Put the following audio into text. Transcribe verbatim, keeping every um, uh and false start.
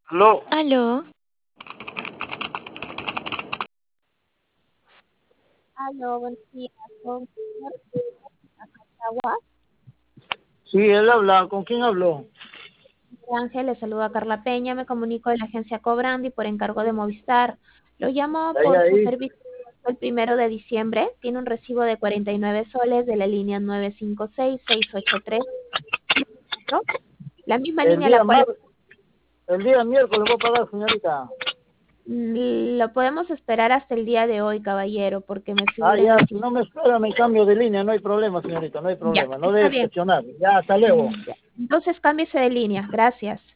Aló. Aló, Aló, buenos días. Con señor Agua. Sí, él habla. ¿Con quién habló? Ángel, le saluda Carla Peña. Me comunico de la agencia Cobrandi por encargo de Movistar. Lo llamo Ahí, por su ahí. servicio el primero de diciembre. Tiene un recibo de cuarenta y nueve soles de la línea nueve cinco seis seis ocho tres, ¿no? La misma El línea a la día cual mar... el día miércoles voy a pagar, señorita. mm, lo podemos esperar hasta el día de hoy, caballero, porque me Ah, figura en ya, el si sistema. no me espera, me cambio de línea. No hay problema, señorita, no hay Ya, problema. No está debe bien. presionar. Ya, hasta luego. Mm, ya. Entonces cámbiese de línea. Gracias.